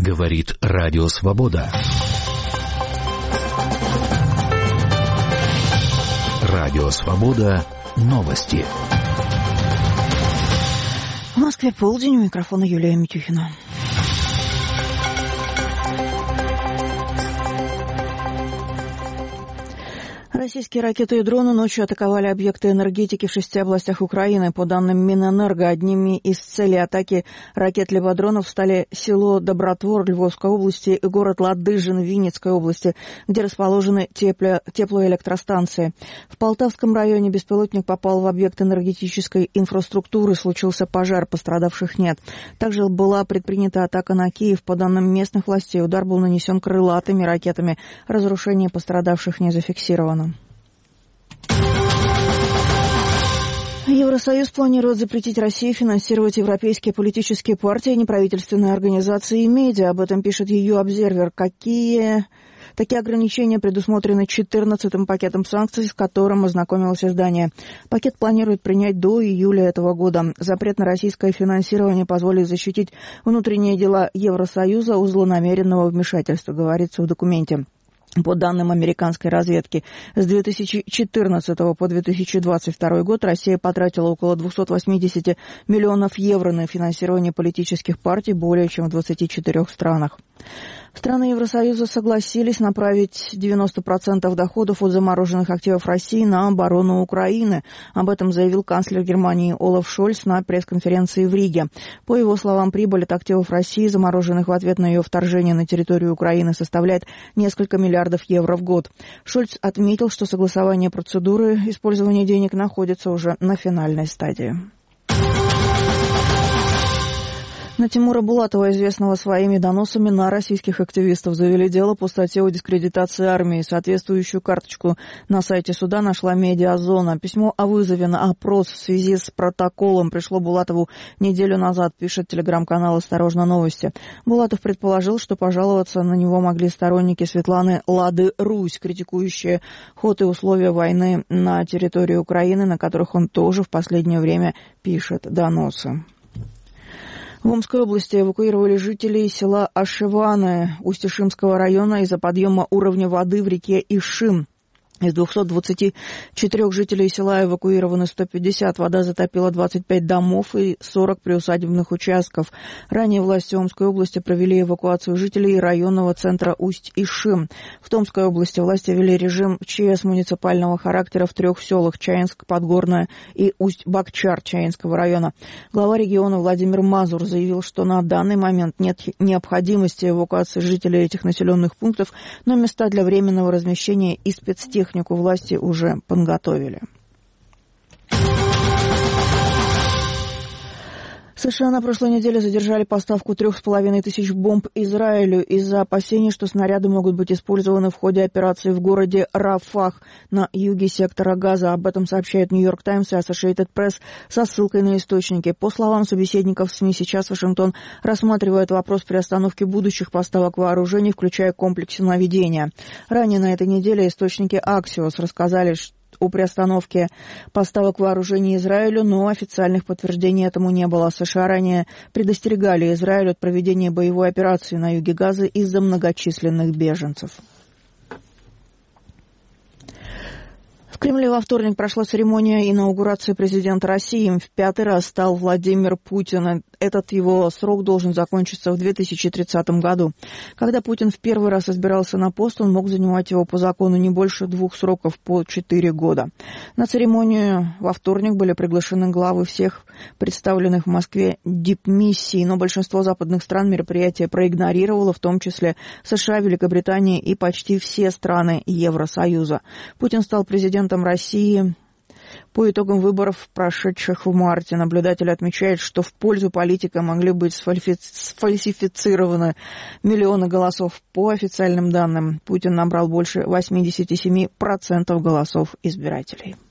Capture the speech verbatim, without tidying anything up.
Говорит Радио Свобода. Радио Свобода. Новости. В Москве полдень, у микрофона Юлия Митюхина. Российские ракеты и дроны ночью атаковали объекты энергетики в шести областях Украины. По данным Минэнерго, одними из целей атаки ракет либо дронов стали село Добротвор Львовской области и город Ладыжин Винницкой области, где расположены тепло- теплоэлектростанции. В Полтавском районе беспилотник попал в объект энергетической инфраструктуры, случился пожар, пострадавших нет. Также была предпринята атака на Киев. По данным местных властей, удар был нанесен крылатыми ракетами. Разрушение пострадавших не зафиксировано. Евросоюз планирует запретить России финансировать европейские политические партии, неправительственные организации и медиа. Об этом пишет и ю-Обзервер. Какие... Такие ограничения предусмотрены четырнадцатым пакетом санкций, с которым ознакомилось издание. Пакет планирует принять до июля этого года. Запрет на российское финансирование позволит защитить внутренние дела Евросоюза от злонамеренного вмешательства, говорится в документе. По данным американской разведки, с две тысячи четырнадцатого по две тысячи двадцать второй год Россия потратила около двести восемьдесят миллионов евро на финансирование политических партий более чем в двадцати четырёх странах. Страны Евросоюза согласились направить девяносто процентов доходов от замороженных активов России на оборону Украины. Об этом заявил канцлер Германии Олаф Шольц на пресс-конференции в Риге. По его словам, прибыль от активов России, замороженных в ответ на ее вторжение на территорию Украины, составляет несколько миллиардов евро в год. Шольц отметил, что согласование процедуры использования денег находится уже на финальной стадии. На Тимура Булатова, известного своими доносами на российских активистов, завели дело по статье о дискредитации армии. Соответствующую карточку на сайте суда нашла «Медиазона». Письмо о вызове на опрос в связи с протоколом пришло Булатову неделю назад, пишет телеграм-канал «Осторожно, новости». Булатов предположил, что пожаловаться на него могли сторонники Светланы Лады Русь, критикующие ход и условия войны на территории Украины, на которых он тоже в последнее время пишет доносы. В Омской области эвакуировали жителей села Ашеваны Усть-Ишимского района из-за подъема уровня воды в реке Ишим. Из двухсот двадцати четырёх жителей села эвакуированы сто пятьдесят. Вода затопила двадцать пять домов и сорок приусадебных участков. Ранее власти Омской области провели эвакуацию жителей районного центра Усть-Ишим. В Томской области власти ввели режим ЧС муниципального характера в трех селах: Чаинск, Подгорное и Усть-Бакчар Чаинского района. Глава региона Владимир Мазур заявил, что на данный момент нет необходимости эвакуации жителей этих населенных пунктов, но места для временного размещения и спецтехнику власти уже подготовили. США на прошлой неделе задержали поставку трех с половиной тысяч бомб Израилю из-за опасений, что снаряды могут быть использованы в ходе операции в городе Рафах на юге сектора Газа. Об этом сообщает Нью-Йорк Таймс и Associated Press со ссылкой на источники. По словам собеседников СМИ, сейчас Вашингтон рассматривает вопрос приостановки будущих поставок вооружений, включая комплексы наведения. Ранее на этой неделе источники Axios рассказали, что о приостановке поставок вооружений Израилю, но официальных подтверждений этому не было. США ранее предостерегали Израиль от проведения боевой операции на юге Газы из-за многочисленных беженцев. В Кремле во вторник прошла церемония инаугурации президента России. Им в пятый раз стал Владимир Путин. Этот его срок должен закончиться в две тысячи тридцатом году. Когда Путин в первый раз избирался на пост, он мог занимать его по закону не больше двух сроков по четыре года. На церемонию во вторник были приглашены главы всех представленных в Москве дипмиссий, но большинство западных стран мероприятие проигнорировало, в том числе США, Великобритания и почти все страны Евросоюза. Путин стал президентом России по итогам выборов, прошедших в марте. Наблюдатели отмечают, что в пользу политика могли быть сфальсифицированы миллионы голосов. По официальным данным, Путин набрал больше восемьдесят семь процентов голосов избирателей.